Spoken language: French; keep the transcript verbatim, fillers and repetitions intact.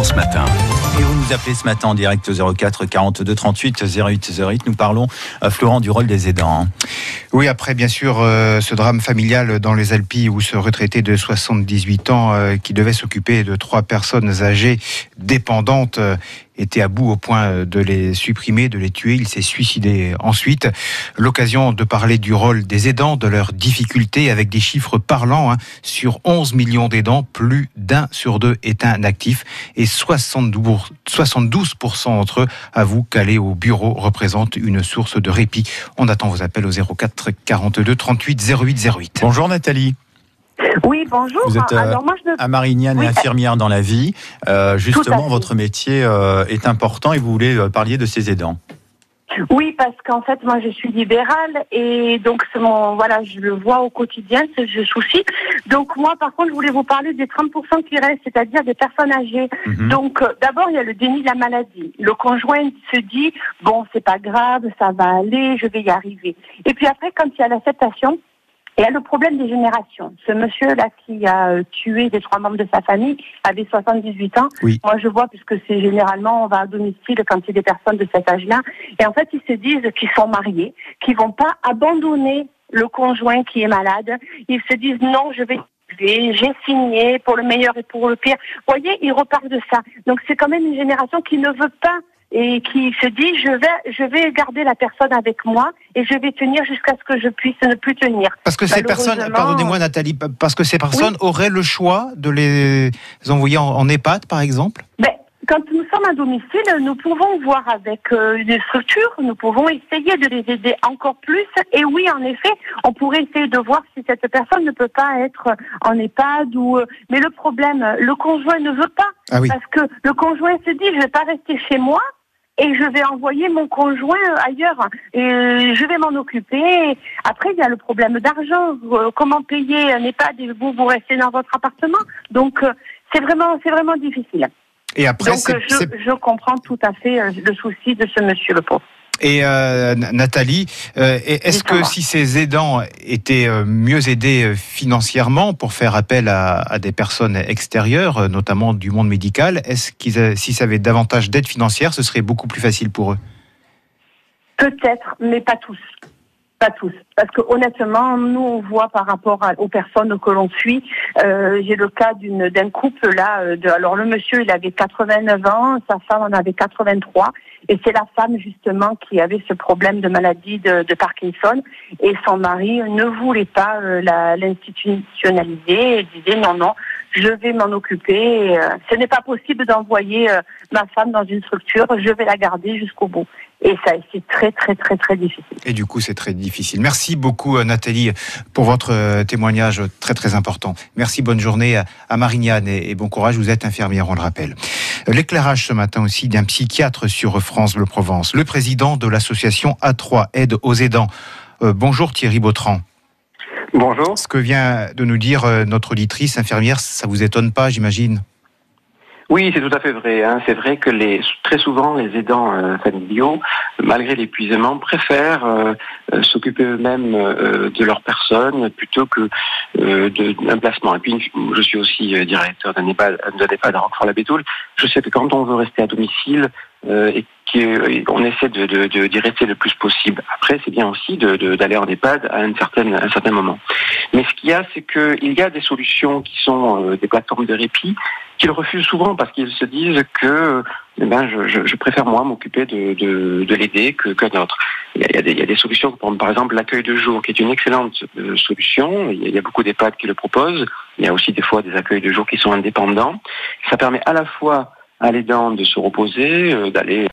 France Matin. Et vous nous appelez ce matin en direct au zéro quatre quarante-deux trente-huit zéro huit zéro huit. Nous parlons, à Florent, du rôle des aidants. Oui, après bien sûr euh, ce drame familial dans les Alpilles où ce retraité de soixante-dix-huit ans euh, qui devait s'occuper de trois personnes âgées dépendantes euh, était à bout au point de les supprimer, de les tuer. Il s'est suicidé ensuite. L'occasion de parler du rôle des aidants, de leurs difficultés avec des chiffres parlants. Hein. Sur onze millions d'aidants, plus d'un sur deux est inactif et soixante-douze pour cent d'entre eux avouent qu'aller au bureau représente une source de répit. On attend vos appels au zéro quatre quarante-deux trente-huit zéro huit zéro huit. Bonjour Nathalie. Oui, bonjour. Vous êtes euh, Alors, moi, je... à Marignane oui. et infirmière dans la vie. Euh, justement, votre métier euh, est important et vous voulez euh, parler de ces aidants. Oui, parce qu'en fait, moi, je suis libérale et donc, c'est mon, voilà, je le vois au quotidien, ce souci. Donc, moi, par contre, je voulais vous parler des trente pour cent qui restent, c'est-à-dire des personnes âgées. Mm-hmm. Donc, euh, d'abord, il y a le déni de la maladie. Le conjoint se dit, bon, c'est pas grave, ça va aller, je vais y arriver. Et puis après, quand il y a l'acceptation, il y a le problème des générations. Ce monsieur-là qui a euh, tué les trois membres de sa famille avait soixante-dix-huit ans. Oui. Moi, je vois, puisque c'est généralement, on va à domicile quand il y a des personnes de cet âge-là. Et en fait, ils se disent qu'ils sont mariés, qu'ils vont pas abandonner le conjoint qui est malade. Ils se disent, non, je vais... j'ai signé pour le meilleur et pour le pire. Vous voyez, ils repartent de ça. Donc, c'est quand même une génération qui ne veut pas et qui se dit, je vais, je vais garder la personne avec moi et je vais tenir jusqu'à ce que je puisse ne plus tenir. Parce que ces personnes, pardonnez-moi Nathalie, parce que ces personnes oui. auraient le choix de les envoyer en, en EHPAD, par exemple ? Ben, quand nous sommes à domicile, nous pouvons voir avec euh, une structure, nous pouvons essayer de les aider encore plus. Et oui, en effet, on pourrait essayer de voir si cette personne ne peut pas être en EHPAD ou. Euh, mais le problème, le conjoint ne veut pas, ah oui. Parce que le conjoint se dit, je vais pas rester chez moi. Et je vais envoyer mon conjoint ailleurs. Et je vais m'en occuper. Après, il y a le problème d'argent. Comment payer un EHPAD et vous, vous restez dans votre appartement. Donc, c'est vraiment, c'est vraiment difficile. Et après, Donc, c'est, je, c'est... je comprends tout à fait le souci de ce monsieur, le pauvre. Et euh, Nathalie, euh, est-ce que si ces aidants étaient mieux aidés financièrement pour faire appel à, à des personnes extérieures, notamment du monde médical, est-ce qu'ils, s'ils avaient davantage d'aide financière, ce serait beaucoup plus facile pour eux ? Peut-être, mais pas tous. Pas tous. Parce que honnêtement, nous, on voit par rapport à, aux personnes que l'on suit, euh, j'ai le cas d'une, d'un couple là, de, alors le monsieur, il avait quatre-vingt-neuf ans, sa femme en avait quatre-vingt-trois, et c'est la femme justement qui avait ce problème de maladie de, de Parkinson, et son mari ne voulait pas euh, la, l'institutionnaliser, et disait non, non, je vais m'en occuper, et, euh, ce n'est pas possible d'envoyer euh, ma femme dans une structure, je vais la garder jusqu'au bout. Et ça, c'est très, très, très, très difficile. Et du coup, c'est très difficile. Merci beaucoup, Nathalie, pour votre témoignage très, très important. Merci, bonne journée à Marignane et bon courage. Vous êtes infirmière, on le rappelle. L'éclairage ce matin aussi d'un psychiatre sur France Bleu Provence. Le président de l'association A trois, Aide aux aidants. Euh, bonjour Thierry Bautran. Bonjour. Ce que vient de nous dire notre auditrice infirmière, ça vous étonne pas, j'imagine ? Oui, c'est tout à fait vrai. Hein. C'est vrai que les, très souvent, les aidants euh, familiaux, malgré l'épuisement, préfèrent euh, euh, s'occuper eux-mêmes euh, de leur personne plutôt que euh, de, d'un placement. Et puis, je suis aussi euh, directeur d'un EHPAD, d'un EHPAD à Roquefort-la-Bétoul. Je sais que quand on veut rester à domicile euh, et qu'on essaie de, de, de, d'y rester le plus possible. Après, c'est bien aussi de, de, d'aller en EHPAD à un certain, un certain moment. Mais ce qu'il y a, c'est qu'il y a des solutions qui sont euh, des plateformes de répit qu'ils refusent souvent parce qu'ils se disent que eh ben, je, je, je préfère moi m'occuper de, de, de l'aider que, que d'autres. Il y, a, il, y a des, il y a des solutions comme par exemple l'accueil de jour qui est une excellente euh, solution. Il y, a, il y a beaucoup d'EHPAD qui le proposent. Il y a aussi des fois des accueils de jour qui sont indépendants. Ça permet à la fois à l'aidant de se reposer, euh, d'aller